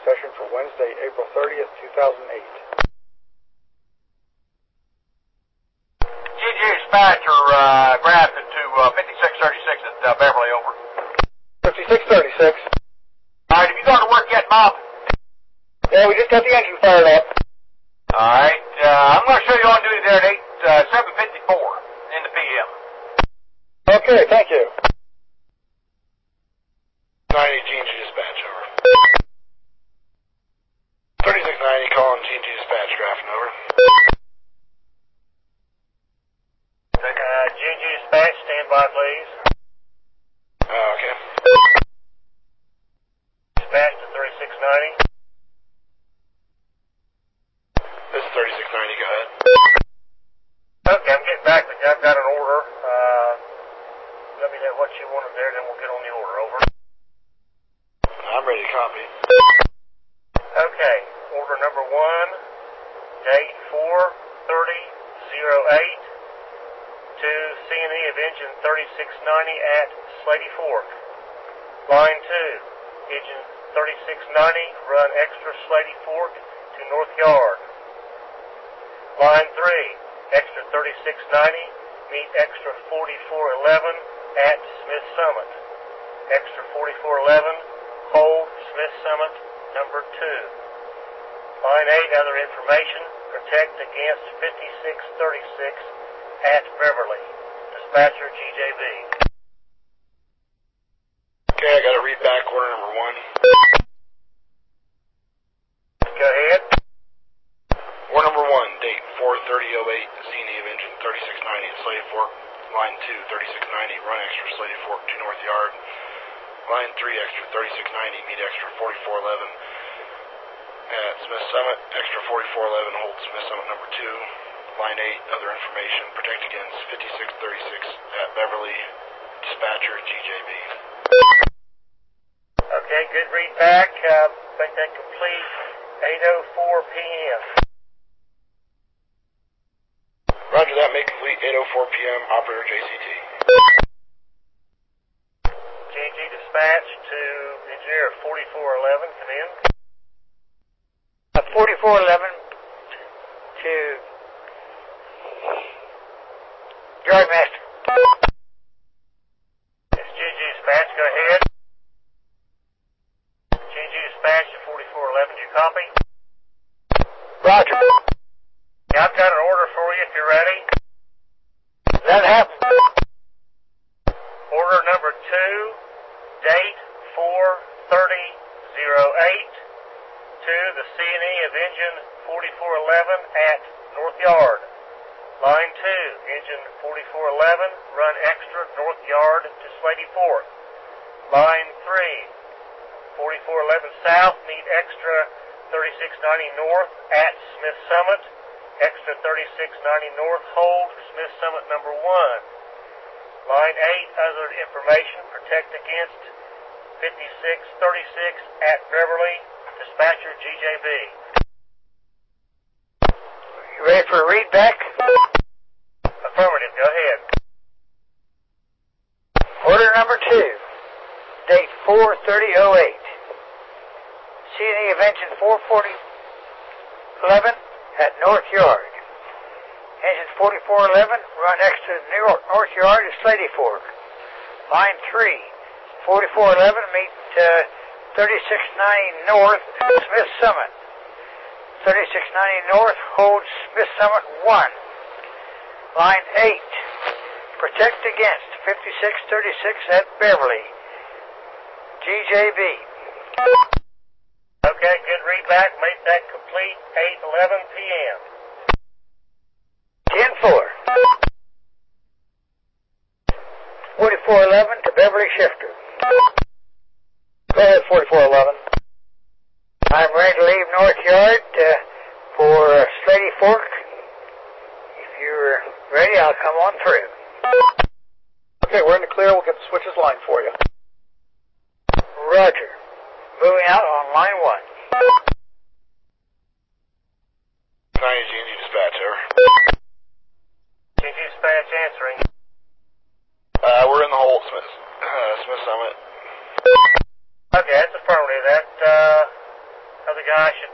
session for Wednesday, April 30th, 2008. GG dispatcher, Grafton to 5636 at Beverly, over. 5636. Alright, have you gone to work yet, Bob? Yeah, we just got the engine fired up. Alright, I'm going to show you on duty there at 7:54 in the PM. Okay, thank you. 90 G&G dispatch, over. 3690 calling G&G dispatch, Grafton, over. G&G dispatch, stand by, please. Okay. Dispatch to 3690. This is 3690, go ahead. Okay, I'm getting back. I've got an order. Let me know what you wanted there, then we'll get on the order, over. I'm ready to copy. Okay, order number 1, date 4/30/08 to C&E of engine 3690 at Slady Fork. Line 2, engine 3690, run extra Slady Fork to North Yard. Line 3, extra 3690, meet extra 4411 at Smith Summit. Extra 4411, hold Smith Summit number 2. Line 8, other information, protect against 5636 at Beverly. Dispatcher GJB. Okay, I got to read back order number 1. Go ahead. Order number 1, date 4/30/08, C&E of engine 3690 at Slady Fork. Line 2, 3690, run extra Slady Fork to North Yard. Line 3, extra 3690, meet extra 4411 at Smith Summit. Extra 4411, hold Smith Summit number 2. Line 8, other information, protect against 5636 at Beverly. Dispatcher GJB. Okay, good read back. Make that complete. 8:04 p.m. Roger that, make complete 8:04 p.m. Operator JCT. G&G dispatch to engineer 4411, come in. 4411 to Yardmaster. It's G&G dispatch, go ahead. G&G dispatch to 4411, do you copy? Roger. Yeah, I've got an order for you if you're ready. That happened. Order number 2, date 4/30/08 to the C&E of engine 4411 at North Yard. Line 2, engine 4411, run extra North Yard to Slady Fork. Line 3, 4411 South, meet extra 3690 North at Smith Summit. Extra 3690 North, hold Smith Summit number 1. Line 8, other information, protect against 5636 at Beverly. Dispatcher GJB. You ready for a read back? Affirmative, go ahead. Order number 2, date 4/30/08. C&E of engine 44011 at North Yard. Engine 4411, run extra North Yard to Slady Fork. Line 3, 4411, meet 3690 North at Smith Summit. 3690 North, hold Smith Summit 1. Line 8, protect against 5636 at Beverly. GJB. Okay, good read back. Make that complete. 8:11 p.m. 10-4. 4411 to Beverly Shifter. Go ahead, 4411. I'm ready to leave North Yard for Slady Fork. If you're ready, I'll come on through. Okay, we're in the clear. We'll get the switches line for you. Roger. Moving out on line 1. 90 G&G dispatch, over. GG dispatch answering. We're in the hole, Smith Summit. Okay, that's affirmative. That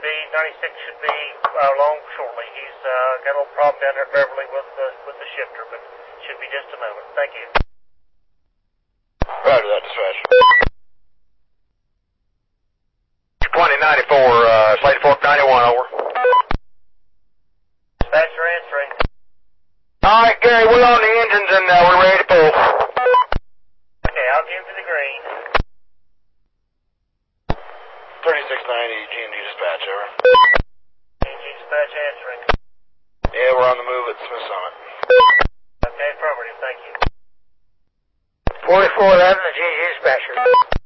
should be along shortly. He's got a little problem down there at Beverly with the shifter, but should be just a moment. Thank you. Roger that, dispatch. 2094, Slade Fork 91, over. Dispatcher answering. All right, Gary, we're on the engines and we're ready to pull. Okay, I'll give you the green. 3690, G&G dispatch, over. G&G dispatch answering. Yeah, we're on the move at Smith Summit. Okay, affirmative, thank you. 4411, the GG dispatcher.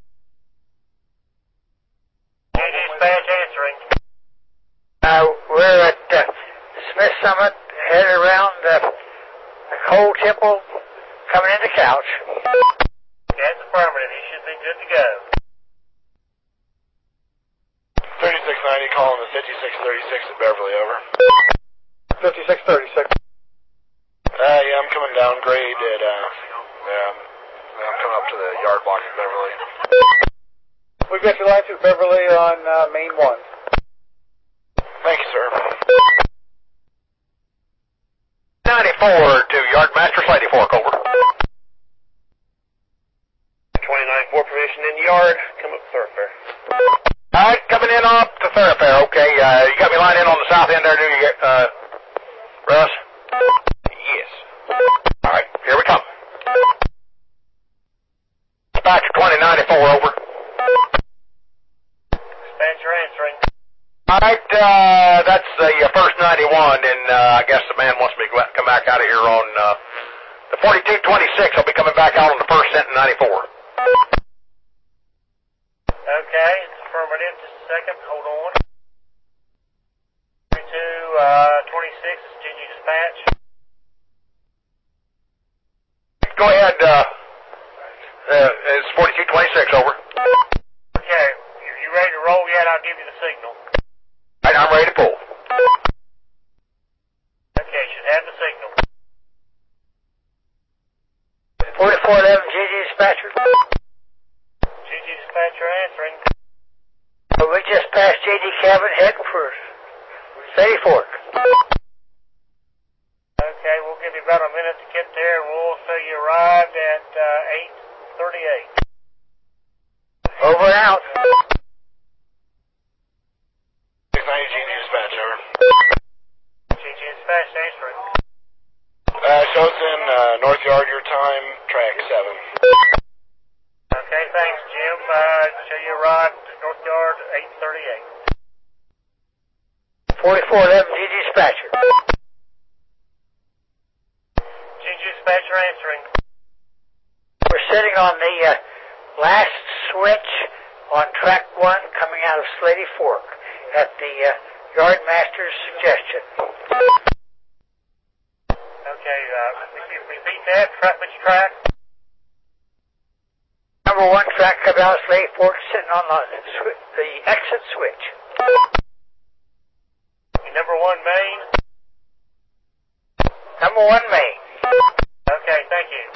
G&G dispatch answering. We're at Smith Summit, headed around the coal temple, coming into Couch. That's affirmative. He should be good to go. 3690, calling the 5636 at Beverly, over. 5636. Yeah, I'm coming down grade at, I'm coming up to the yard block at Beverly. We've got your line through Beverly on Main 1. Thank you, sir. 94 to Yardmaster Slady Fork, over. 29-4 permission in yard. Come up thoroughfare. All right, coming in off the thoroughfare, okay. You got me lined in on the south end there, do you, Russ? Yes. All right, here we come. Dispatcher 2094, over. Dispatcher answering. All right, that's the first 91, and I guess the man wants me to come back out of here on the 4226. I'll be coming back out on the first cent in 94. Okay, it's affirmative. Just a second. Hold on. 3226 is GG dispatch. Go ahead, it's 4226, over. Okay, you ready to roll yet? I'll give you the signal. All right, I'm ready to pull. Okay, should have the signal. 4411, GG dispatcher. GG dispatcher answering. We just passed JD Cabin, heading for Slady Fork. Okay, we'll give you about a minute to get there, and we'll say you arrived at 8:38. Over and out. 690, G&G dispatch, over. GG dispatch answering. Shows in North Yard, your time, track 7. Okay, thanks, Jim. Show you arrived at North Yard, 8:38. 4411, GG dispatcher. GG dispatcher answering. We're sitting on the last switch on track 1 coming out of Slady Fork at the Yardmaster's suggestion. Okay, repeat that. Which track? Number 1 track coming out of Slady Fork, sitting on the exit switch. Number 1 main. Number 1 main. Okay, thank you.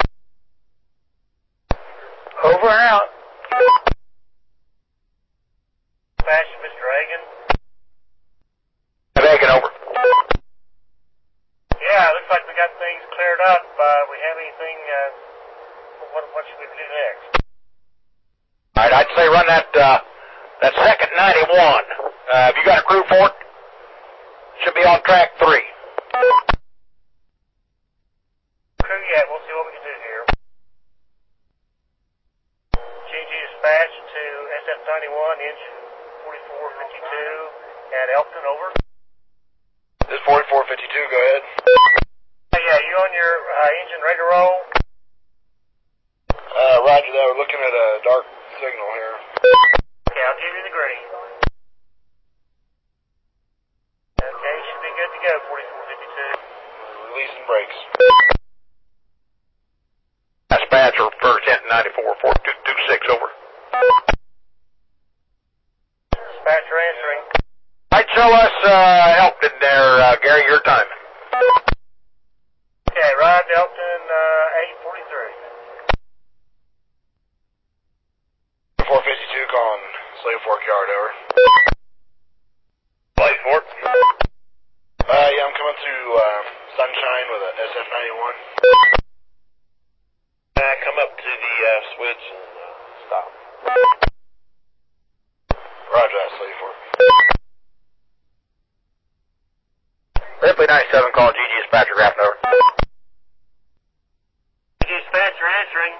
Over and out. Dispatch, Mr. Hagan. Hagan, over. Yeah, looks like we got things cleared up. We have anything, what should we do next? All right, I'd say run that second 91. Have you got a crew for it? Should be on track 3. Crew yet, we'll see what we can do here. GG dispatch to SF91, engine 4452 at Elkton, over. This 4452, go ahead. Yeah, you on your engine ready to roll? Roger that, we're looking at a dark signal here. Okay, I'll give you the green. Okay, should be good to go, 4452. Releasing brakes. Dispatcher, first cent 94, 4226, over. Dispatcher answering. Right, show us Elkton there, Gary, your time. Okay, arrived Elkton, 8:43. 452 calling Slade Fork Yard, over. 397, calling GG dispatcher, graphing over. GG dispatcher answering.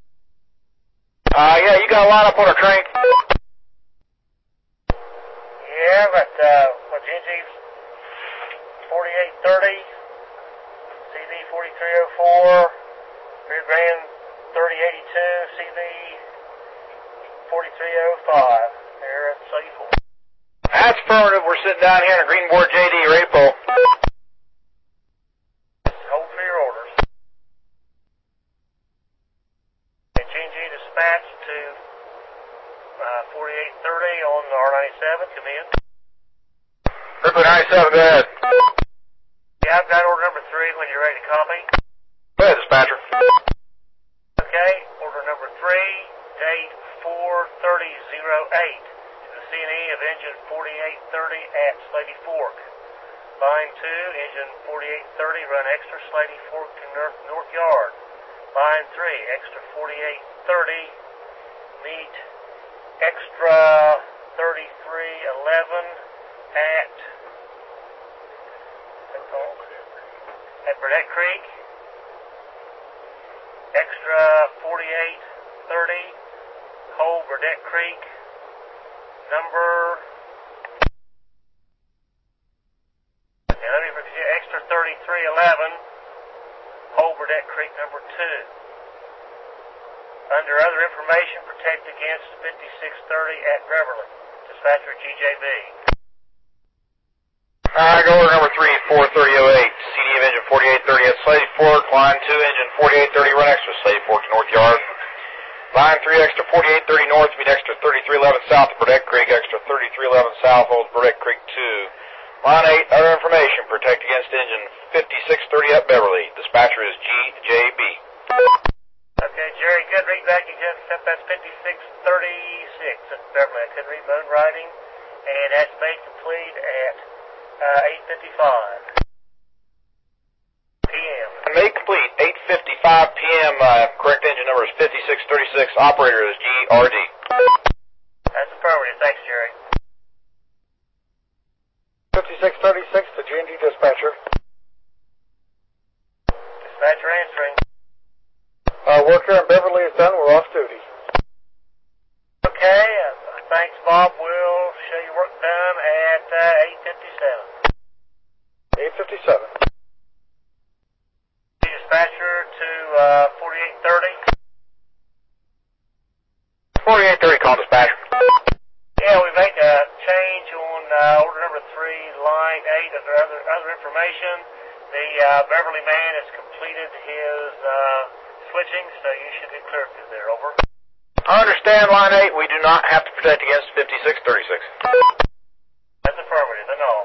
Yeah, you got a line up on a crank? Yeah, but GG's 4830, CV 4304, Rear Grand 3082, CV 4305. Here at C4. That's affirmative. We're sitting down here in a Greenboard JD, ready to pull. Hold for your orders. And G&G dispatch to 4830 on the R97. Come in. Ripley 97, go ahead. Yeah, I've got order number 3 when you're ready to copy. Go ahead, dispatcher. Okay, order number 3, date 4/30/08. CNE of engine 4830 at Slady Fork. Line 2, engine 4830, run extra Slady Fork to North Yard. Line 3, extra 4830, meet extra 3311 at Burdett Creek. Extra 4830, hold Burdett Creek. Number, and let me repeat, extra 3311, hold Burdett Creek number 2. Under other information, protect against 5630 at Beverly. Dispatcher GJB. Go order number 3, 4308, CD of engine 4830 at Slady Fork. Line 2, engine 4830, run extra Slady Fork to North Yard. Line 3, extra 4830 north, meet extra 3311 south of Burdett Creek, extra 3311 south, holds Burdett Creek 2. Line 8, other information, protect against engine 5630 at Beverly. Dispatcher is GJB. Okay, Jerry, good read back, except that's 5636 at Beverly. I couldn't read my own writing, and that's made complete at 8:55 p.m. Made complete, 8:55 p.m. Correct engine number is 5636. Operator is GRD. That's affirmative. Thanks, Jerry. 5636 to G&D dispatcher. Dispatcher answering. Work here in Beverly is done. We're off duty. Okay, thanks, Bob. We'll show you work done at 8:57. 857. Dispatcher to 4830. 4830, call dispatcher. Yeah, we made a change on order number 3, line 8 of other information. The Beverly man has completed his switching, so you should be clear through there. Over. I understand, line 8, we do not have to protect against 5636. That's affirmative, and all.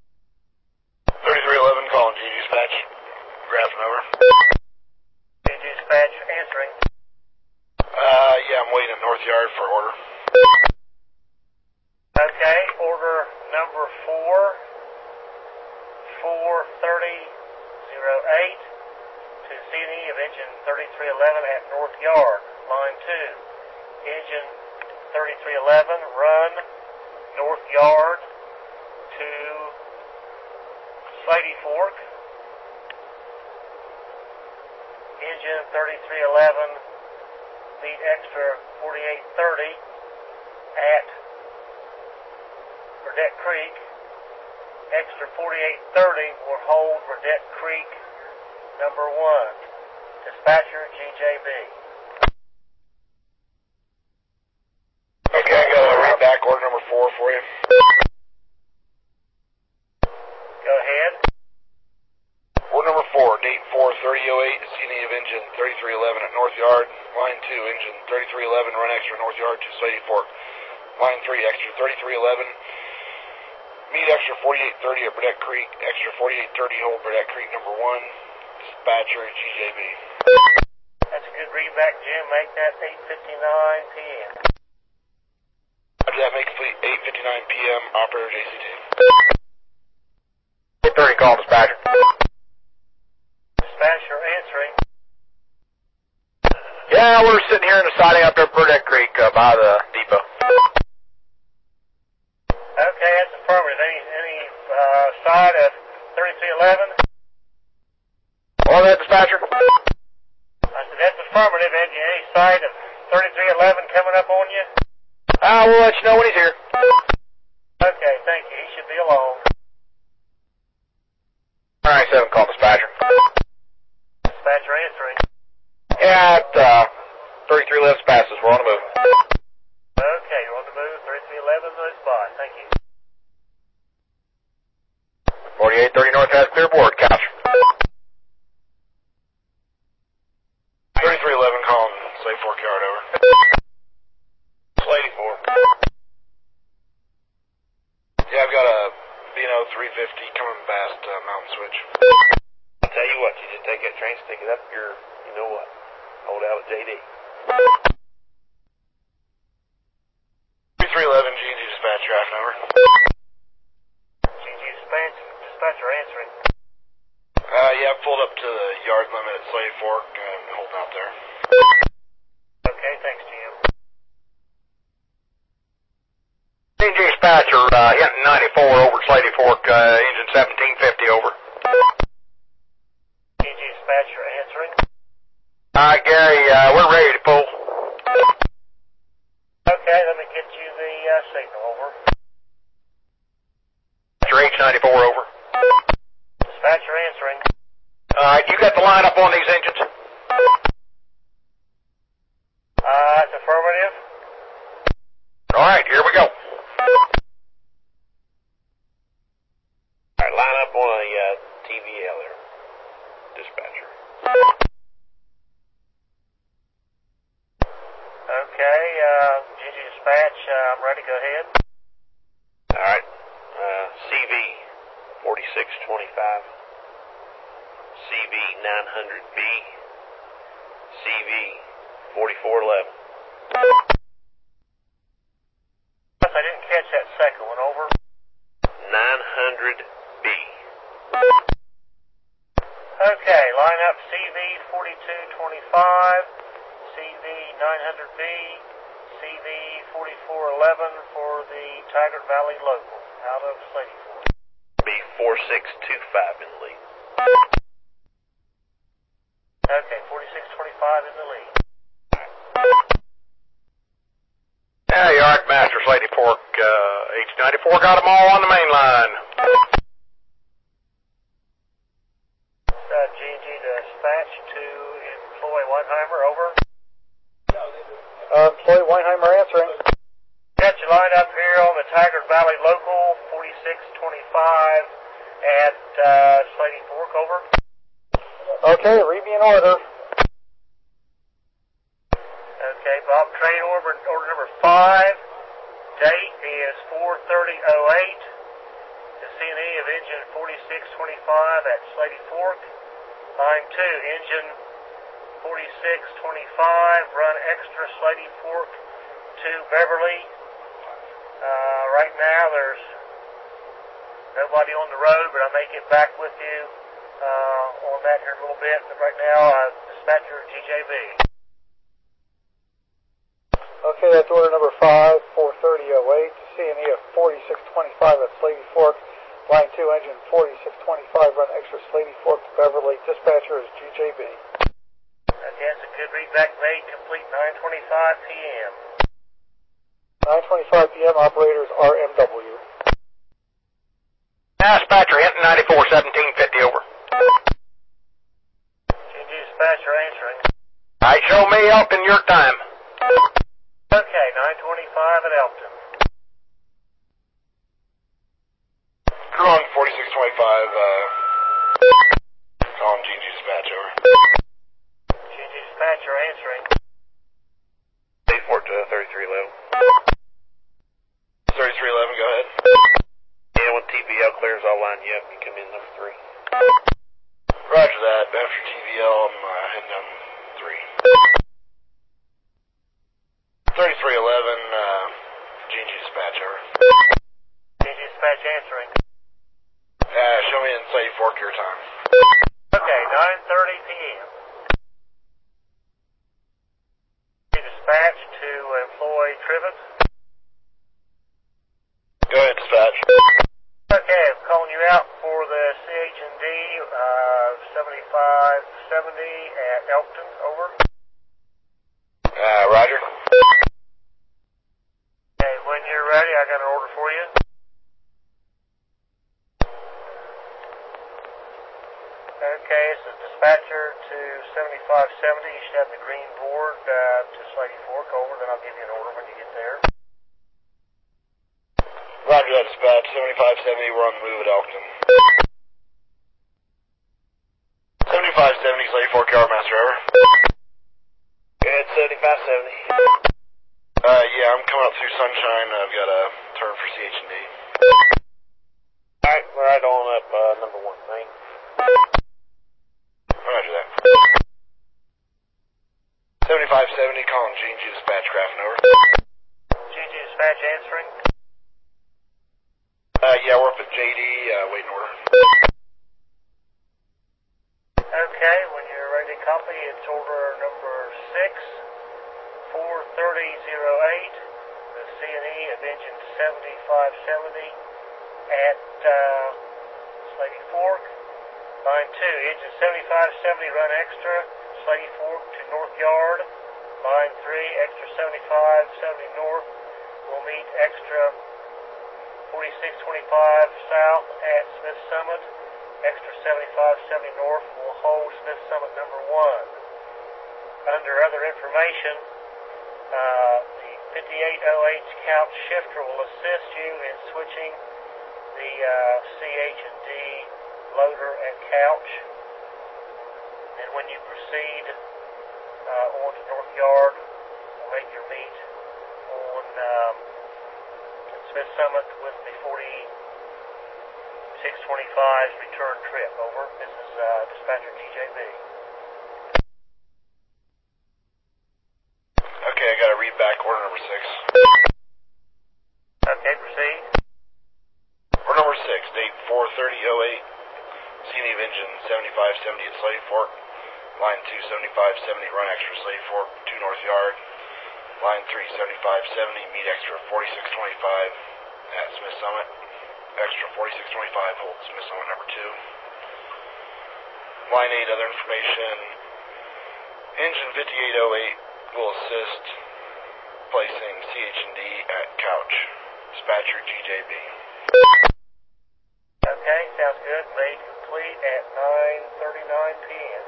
3311, calling G dispatch. Graphing over. Dispatch answering. Yeah, I'm waiting at North Yard for order. Okay, order number 4/30/08 to CNE of engine 3311 at North Yard. Line 2, engine 3311, run North Yard to Slady Fork. Engine 3311, meet extra 4830 at Burdett Creek. Extra 4830 will hold Burdett Creek number 1. Dispatcher GJB. Okay, I got a read back order number 4 for you. Go ahead. Order number 4, date 4/30/08, CNE of engine 3311 at North Yard. Line 2, engine 3311, run extra North Yard to Slady Fork. Line 3, extra 3311, meet extra 4830 at Burdett Creek. Extra 4830, hold Burdett Creek number 1. Dispatcher GJB. That's a good readback, Jim. Make that 8:59 p.m. After that, make complete 8:59 p.m. Operator JCT. 830, call dispatcher. Dispatcher answering. Yeah, we're sitting here in the siding up there at Burdett Creek by the depot. Okay, that's affirmative. Any side of 3311? sight of 3311 coming up on you? We'll let you know when he's here. Okay, thank you. He should be along. All right, 7, call dispatcher. Dispatcher answering. Yeah, 3311's passes. We're on the move. Okay, you're on the move. 3311 on the spot. Thank you. 4830 North has clear board. Couch. 3311 calling Slade Fork Yard, over. Slade Fork. Yeah, I've got a B&O 350 coming past Mountain Switch. I'll tell you what, you just take that train, stick it up your, you know what, hold out at JD. 3311 G&G dispatcher, half an hour. GG dispatcher answering. Yeah, I pulled up to the yard limit at Slade Fork and holding out there. Okay, thanks, GM. CG dispatcher, Hinton 94 over Slady Fork, engine 1750 over. GG dispatcher answering. Gary, we're ready to pull. Okay, let me get you the signal, over. Dispatcher H94 over. Dispatcher answering. Alright, you got the line up on these engines? It's affirmative. Alright, here we go. Alright, line up on a TVL there, dispatcher. Okay, GG dispatch, I'm ready, go ahead. Alright, CV 4625, CV 900B, CV 4411. I didn't catch that second one, over. 900B. Okay, line up CV 4225, CV 900B, CV 4411 for the Taggart Valley Local, out of Slady Fork. B 4625 in the lead. Okay, 4625 in the lead. Yeah, Yard Master Slady Fork, H94 got them all on the main line. G&G dispatch to employ Weinheimer, over. Employee Weinheimer answering. Got you lined up here on the Taggart Valley Local, 4625 at Slady Fork, over. Okay, read me an order. Okay, Bob, train order number 5. Date is 4/30/08. The C&E of engine 4625 at Slady Fork. Line 2, engine 4625, run extra Slady Fork to Beverly. Right now there's nobody on the road, but I may get back with you on that here in a little bit. But right now, dispatcher GJB. Okay, that's order number 5, 4/30/08. C&E of 4625 at Slady Fork. Line 2, engine 4625, run extra Slady Fork to Beverly. Dispatcher is GJB. Okay, that's a good readback made, complete 9:25 p.m. 9:25 p.m. Operators RMW. Dispatcher Hinton 94, 1750 over. GG dispatcher answering. Alright, show me Elton your time. Okay, 9:25 at Elton. Crew on 4625, calling GG dispatch, over. GG dispatcher answering. Slade Fork to 3311. 3311, go ahead. Yeah, when TVL clears, I'll line you up. You come in number 3. Roger that. After TVL, I'm heading down 3. 3311, GG dispatch, over. GG dispatch answering. Show me in Slady Fork your time. Okay, 9:30 p.m. Dispatch to employ Trivett. Go ahead, dispatch. Okay, I'm calling you out for the CH&D 7570 at Elkton, over. should have the green board to Slady Fork. Over, then I'll give you an order when you get there. Roger that, dispatch. 7570, we're on the move at Elkton. 7570, Slady Fork, Yardmaster, over. Go ahead, 7570. Yeah, I'm coming up through Sunshine. I've got a turn for CH&D. Alright, we're right on up number 1, Main. Roger that. 7570, calling G&G dispatch, Crafton, over. G&G dispatch answering. Yeah, we're up at JD, waiting order. Okay, when you're ready to copy, it's order number 6, 43008, the C&E of engine 7570 at Slady Fork. Line 2, engine 7570, run extra, Slady Fork to North Yard. Line 3, extra 7570 north, will meet extra 4625 south at Smith Summit. Extra 7570 north will hold Smith Summit number 1. Under other information, the 58OH couch shifter will assist you in switching the CH&D loader and couch. And when you proceed on to North Yard, make your meet on Smith Summit with the 4625's return trip. Over. This is dispatcher TJB. Okay, I got to read back order number 6. Okay, proceed. Order number 6, date 43008, C&E of engine 7570 at Slady Fork. Line 2, 7570, run extra Slady Fork to North Yard. Line 3, 7570, meet extra 4625 at Smith Summit. Extra 4625, hold Smith Summit number 2. Line 8, other information. Engine 5808 will assist placing CH&D at couch. Dispatcher GJB. Okay, sounds good. Made complete at 9:39 p.m.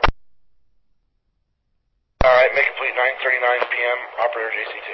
Alright, make complete 9:39 p.m. Operator JCT.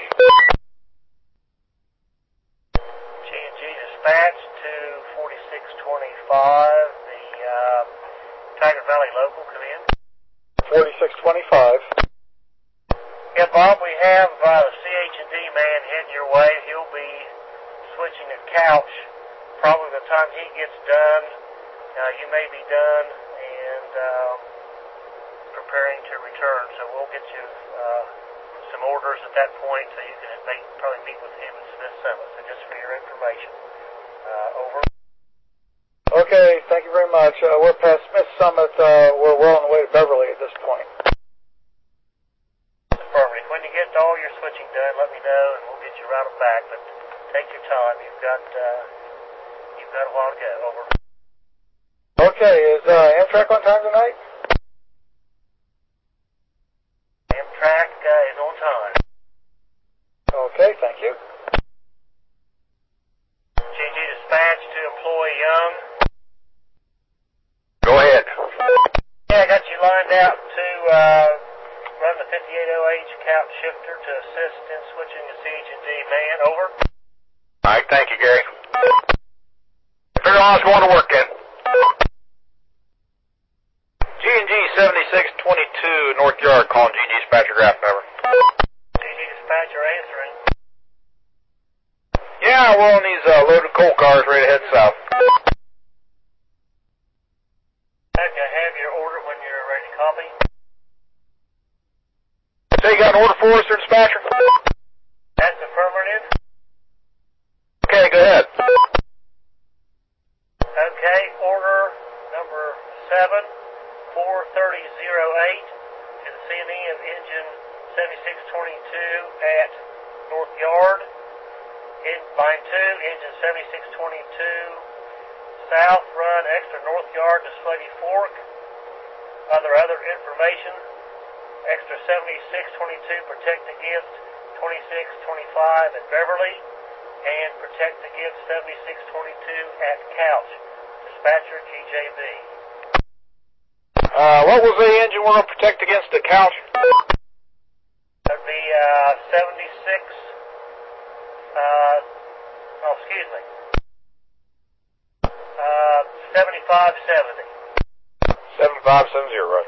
G&G dispatch to 4625. The Tiger Valley local, come in. 4625. Yeah, Bob, we have the CH&D man heading your way. He'll be switching a couch. Probably by the time he gets done, you may be done and preparing to return. So we'll get you some orders at that point so you can probably meet with him at Smith Summit. So just for your information. Over. Okay, thank you very much. We're past Smith Summit. We're well on the way to Beverly at this point. Perfect. When you get all your switching done, let me know and we'll get you routed back. But take your time. You've got a while to go. Over. Okay, is Amtrak on time tonight? Amtrak is on time. Okay, thank you. GG dispatch to employee Young. Go ahead. Yeah, I got you lined out to run the 58OH couch shifter to assist in switching the CH&D man. Over. All right, thank you, Gary. Figure I was going to work then. G&G 7622 North Yard, calling G&G dispatcher, Graph over. GG dispatcher answering. Yeah, we're on these loaded coal cars ready to head south. Okay, have your order when you're ready to copy. So you got an order for us, sir, dispatcher? That's affirmative. Okay, go ahead. Okay, order number 7, 43008 to the C&E of engine 7622 at North Yard. In line 2, engine 7622 south, run extra North Yard to Slady Fork. Other information, extra 7622 protect against 2625 at Beverly, and protect against 7622 at Couch. Dispatcher GJB. What was the engine we're going to protect against at Couch? 7570. 7570, Roger.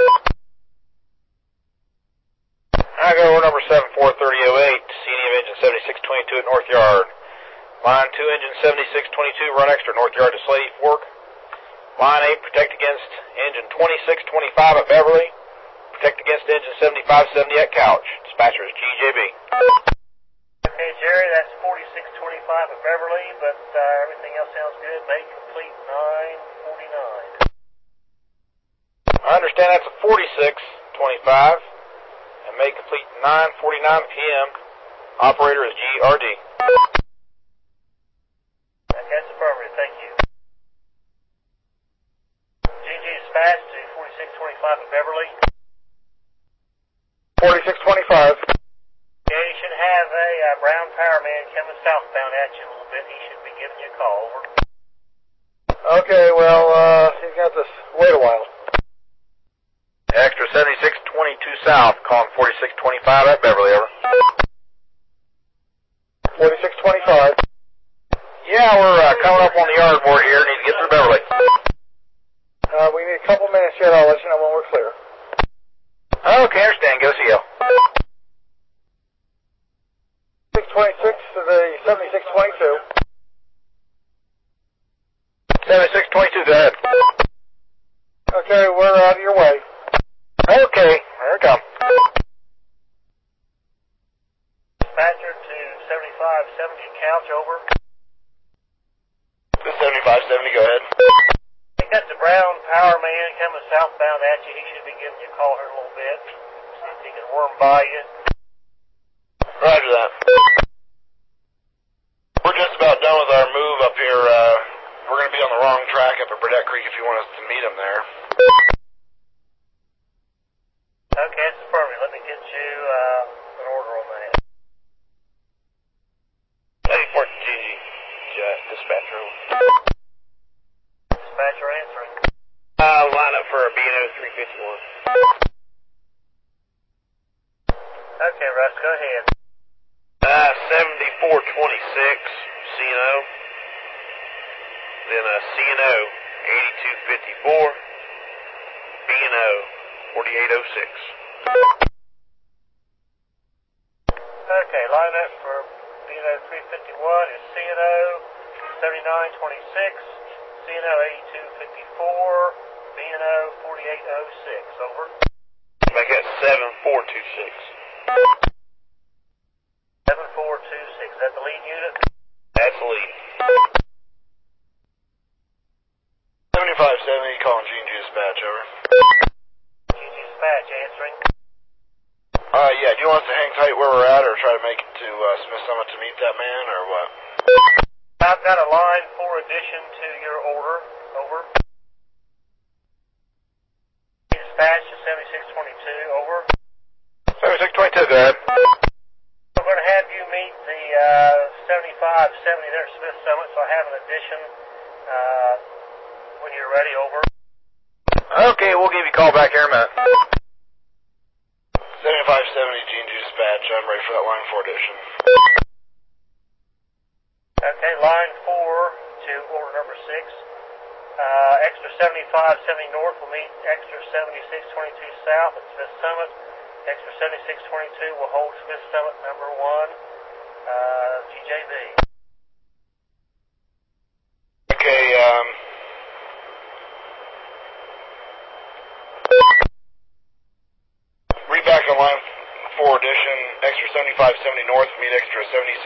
I go over number 743008, CNE of engine 7622 at North Yard. Line 2, engine 7622, run extra North Yard to Slady Fork. Line 8, protect against engine 2625 at Beverly. Protect against engine 7570 at Couch. Dispatcher is GJB. Okay, Jerry, that's 4625 at Beverly, but everything else sounds good. Make complete 949. I understand that's a 4625 and may complete 9:49 p.m. Operator is GRD. Okay, that's affirmative. Thank you. GG dispatch to 4625 at Beverly. 4625. Yeah, you should have a brown power man coming southbound at you a little bit. He should be giving you a call. Over. Okay, well, he's got to wait a while. Extra 7622 South, calling 4625 at Beverly, over. 4625. Yeah, we're coming up on the yard board here. Need to get through Beverly. We need a couple minutes yet. I'll let you know when we're clear. Okay, understand. Go CL. 626 to the 7622. 7622, go ahead. Okay, we're out of your way. Okay, here it comes. Dispatcher to 7570 Couch, over. This 7570, go ahead. I think that's the brown power man coming southbound at you. He should be giving you a call here in a little bit. See if he can worm by you. Roger that. We're just about done with our move up here. We're going to be on the wrong track up at Burdett Creek if you want us to meet him there. Okay, that's affirmative. Let me get you an order on that. 84 GG. Dispatcher. Dispatcher answering. Line up for a B&O 351. Okay, Russ, go ahead. 7426 CNO. Then a CNO 8254. B&O 4806. Okay, line up for B&O 351 is CNO 7926, CNO 8254, B&O 4806. Over. Make that 7426. 7426. Is that the lead unit? That's the lead. 7570, calling G&G dispatch, over. GG dispatch answering. Yeah, do you want us to hang tight where we're at or try to make it to Smith Summit to meet that man, or what? I've got a line 4 addition to your order. Over. Dispatch to 7622. Over. 7622, go ahead. We're going to have you meet the 7570 there at Smith Summit, so I have an addition when you're ready. Over. Okay, we'll give you a call back here in a minute. 7570 G&G dispatch, I'm ready for that line 4 addition. Okay, line 4 to order number 6. Extra 7570 North will meet extra 7622 South at Smith Summit. Extra 7622 will hold Smith Summit number 1, GJB. Okay, read back on line 4 addition, extra 7570 North, meet extra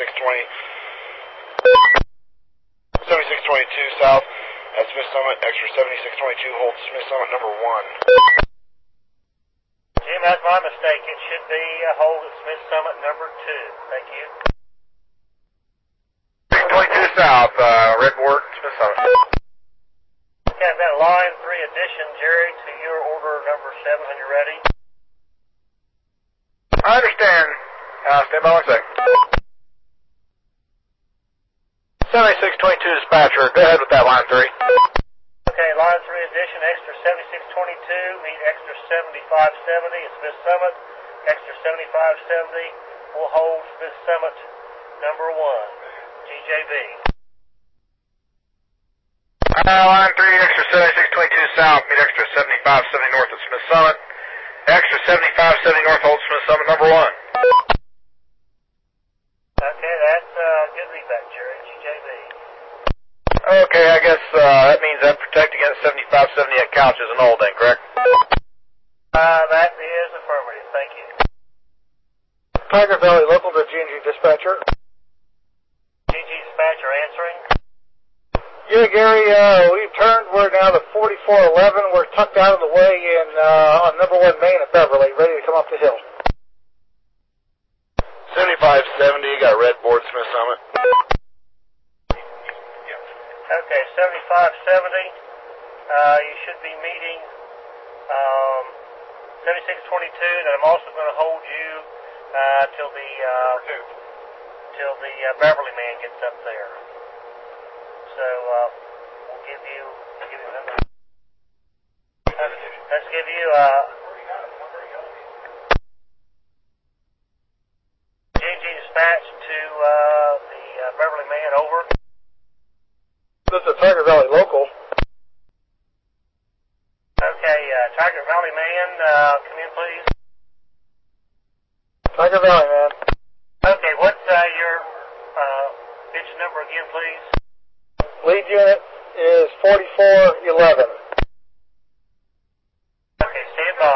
7622 South at Smith Summit, extra 7622 holds Smith Summit number 1. Jim, that's my mistake. It should be hold at Smith Summit number 2. Thank you. 622 South, Redboard, Smith Summit. Okay, I've got a line 3 addition, Jerry, to your order number 7 when you're ready. I understand. Stand by 1 second. 7622 dispatcher, go ahead with that line 3. Okay, line 3 addition, extra 7622, meet extra 7570 at Smith Summit. extra 7570 will hold Smith Summit number 1, GJB. Line 3, extra 7622 south, meet extra 7570 north at Smith Summit. Extra 7570 north, hold Smith Summit number 1. Okay, that's good feedback, Jerry, GJB. Okay, I guess that means that protect against 7570 at Couch is an old then, correct? That is affirmative, thank you. Tiger Valley local to G&G dispatcher. GG dispatcher answering. Yeah, Gary, we've turned. We're now to 4411. We're tucked out of the way on number 1 Main at Beverly, ready to come up the hill. 7570, got a red board, Smith Summit. Okay, 7570. You should be meeting 7622, and I'm also going to hold you till the Beverly man gets up there. So we'll give you let's give you GG dispatch to the Beverly man, over. This is Tiger Valley local. Okay, Tiger Valley man, come in please. Tiger Valley, man. Okay, what's your engine number again, please? Lead unit is 4411. Okay, stand by.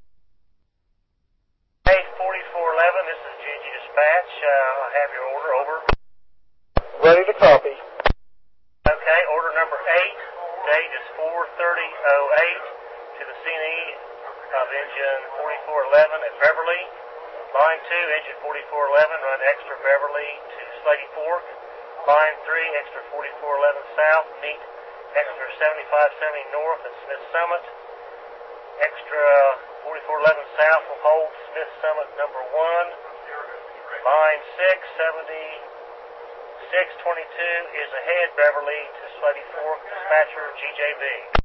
Hey, 4411, this is GG dispatch. I have your order, over. Ready to copy. Okay, order number 8, date is 4/30/08 to the CNE of engine 4411 at Beverly. Line 2, engine 4411, run extra Beverly to Slady Fork. Line 3, extra 4411 south, meet extra 7570 north at Smith Summit. Extra 4411 south will hold Smith Summit number 1. Line 67622 is ahead Beverly to Slady Fork, dispatcher GJB.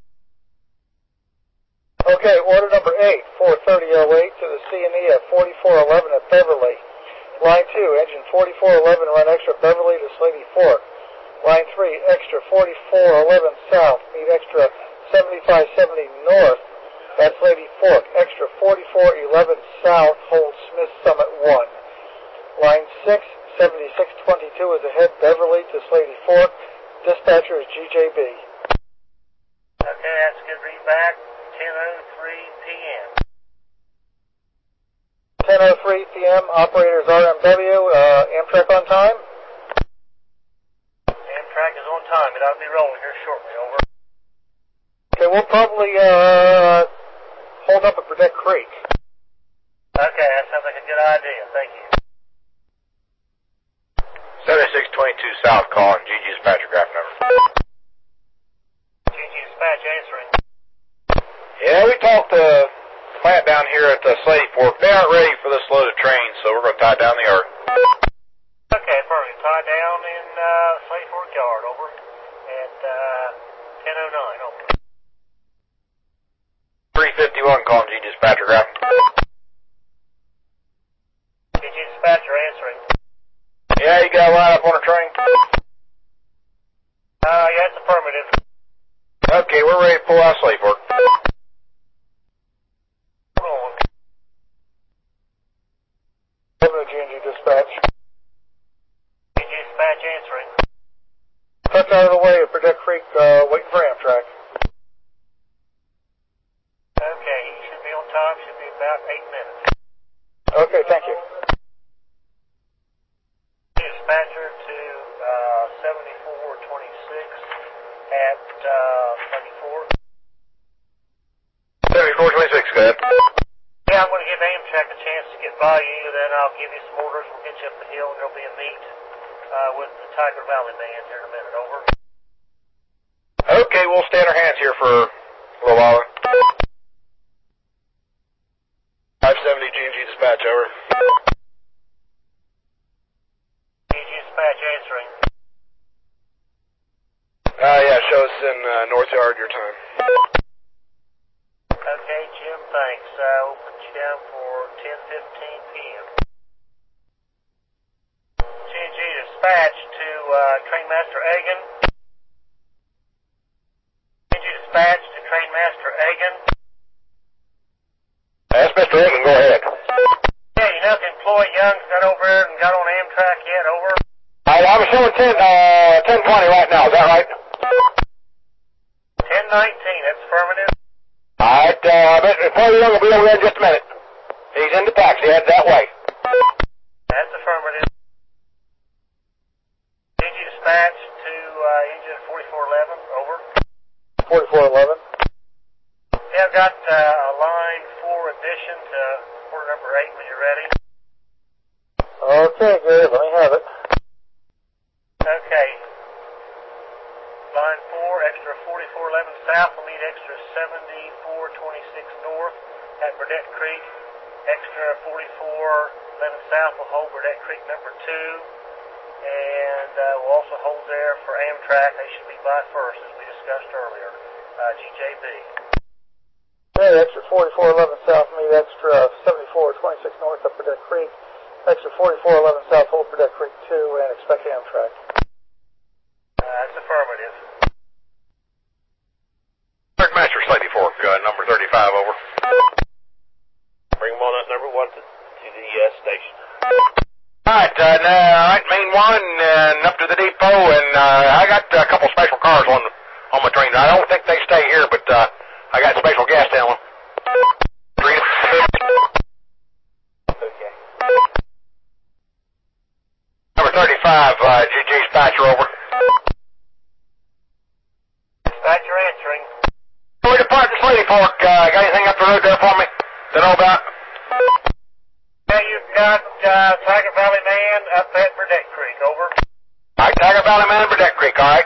Okay, order number 8, 4/30/08 to the CNE at 4411 at Beverly. Line 2, engine 4411, run extra Beverly to Slady Fork. Line 3, extra 4411 south, meet extra 7570 north at Slady Fork. Extra 4411 south, hold Smith Summit 1. Line 6, 7622 is ahead Beverly to Slady Fork. Dispatcher is GJB. Okay, that's good readback. 10:03 p.m. 10:03 p.m. Operators RMW. Amtrak on time? Amtrak is on time. It ought to be rolling here shortly, over. Okay, we'll probably hold up at Burdett Creek. Okay, that sounds like a good idea. Thank you. 7622 south, calling GG dispatcher, graph number. GG dispatch answering. Yeah, we talked to the plant down here at the Slady Fork. They aren't ready for this load of trains, so we're going to tie down the yard. Okay, perfect. Tie down in Slady Fork yard, over. At 10:09, over. 351 calling GG dispatcher, graph. GG dispatcher answering. Yeah, you got a line up on a train? Yeah, it's affirmative. Okay, we're ready to pull out Slady Fork. G&G dispatch. GG dispatch answering. Tucked out of the way at Burdett Creek, waiting for Amtrak. Okay, he should be on time. Should be about 8 minutes. Okay, thank you. Dispatcher to 7426 at Slady Fork. 7426, go ahead. Yeah, I'm going to give Amtrak a chance to get by you, then I'll give you some orders. We'll get you up the hill, and there'll be a meet with the Tiger Valley band here in a minute, over. Okay, we'll stay on our hands here for a little while. 570 G&G dispatch, over. GG dispatch answering. Yeah, show us in North Yard your time. Okay, Jim, thanks. We'll put you down for 10:15. dispatch to Trainmaster Egan. Need you dispatch to Trainmaster Egan. Yes, Mr. Egan, go ahead. Yeah, you know if employee Young's got over there and got on Amtrak yet, over? I was showing 10:20 right now, is that right? 10:19, that's affirmative. Alright, employee Young will be over there in just a minute. He's in the taxi, head that way. That's affirmative. Need you dispatch to engine 4411, over? 4411. Yeah, I've got a line 4 addition to port number 8 when you're ready. Okay, good. Let me have it. Okay. Line 4, extra 4411 south will meet extra 7426 north at Burdette Creek. Extra 4411 south will hold Burdette Creek number 2. And will also hold there for Amtrak. They should be by first, as we discussed earlier. GJB. Okay, extra 4411 south, meet extra 7426 north up Burdette Creek. Extra 4411 south, hold Burdette Creek 2, and expect Amtrak. That's affirmative. Master Slady Fork, number 35, over. Bring them on up number 1 to the station. Alright, main 1 and up to the depot, and I got a couple special cars on my train. I don't think they stay here, but I got special gas down one. Okay. Number 35, dispatcher, over. Dispatcher answering. We depart in Slady Fork. Got anything up the road there for me to know about? Yeah, you've got Tiger Valley Man up at Burdette Creek, over. Alright, Tiger Valley Man, Burdette Creek, alright.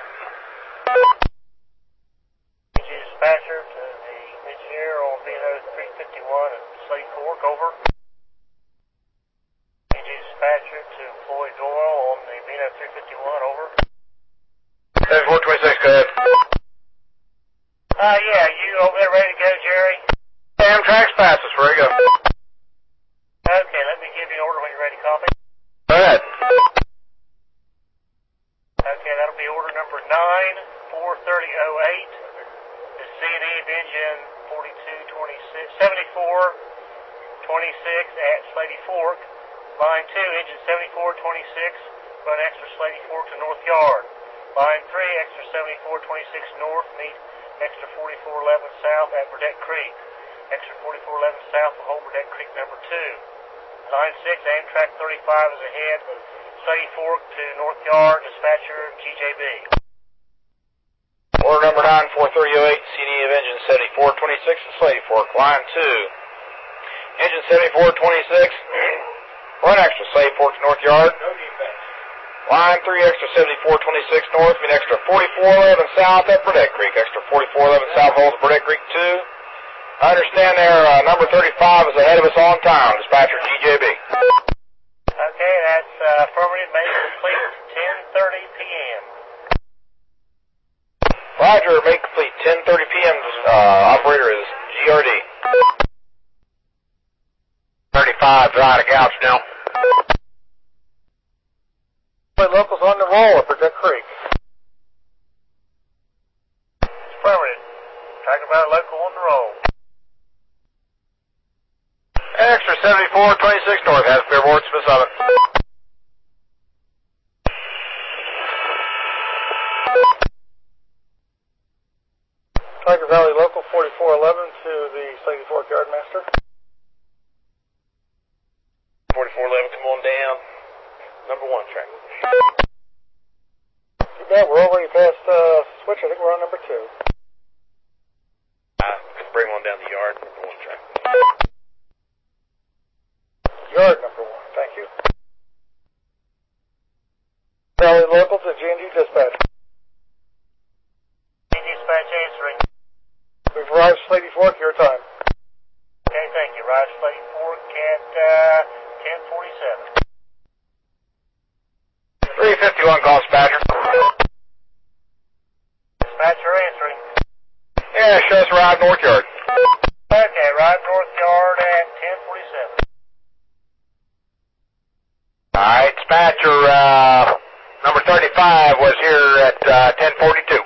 Need you dispatcher to the engineer on VNO 351 at Slade Fork, over. Need you dispatcher to employee Doyle on the VNO 351, over. 7426, go ahead. Yeah, you over there ready to go, Jerry? Amtrak's fastest, where you go? Okay, let me give you an order when you're ready, copy. Go ahead. Okay, that'll be order number 9-430-08. The C&E of engine 7426 at Slady Fork. Line 2, engine 7426, run extra Slady Fork to North Yard. Line 3, extra 7426 north, meet extra 4411 south at Burdette Creek. Extra 4411 south will hold Burdette Creek number 2. Line 6, Amtrak 35 is ahead of Slady Fork to North Yard, dispatcher GJB. Order number 9-430-08, CD of engine 7426 at Slady Fork. Line 2, engine 7426, run extra Slady Fork to North Yard. Line 3, extra 7426 north, meet extra 4411 south at Burdette Creek. Extra 4411 south holds Burdette Creek 2. I understand there, number 35 is ahead of us on time, dispatcher GJB. Okay, that's affirmative, made complete 10:30 p.m. Roger, make complete 10:30 p.m. Operator is GRD. 35 dry to couch now. Locals on the roll at Burdette Creek. Affirmative. Talking about a local on the roll. Extra 7426 north has clear board, Smith Summit. Tiger Valley Local 4411 to the Slady Fork Yardmaster. 4411, come on down. Number 1 track. Too bad, we're already past switch. I think we're on number 2. Bring one down the yard, number 1 track. Yard number 1, thank you. Valley Local to G&G Dispatch. Dispatch answering. We've arrived Slady Fork, your time. Okay, thank you. Rise Slady Fork at 10:47. 351 call, dispatcher. Dispatcher answering. Yeah, show us arrived North Yard. Okay, arrived North Yard at 10:47. Alright, dispatcher, Number 35 was here at 10:42.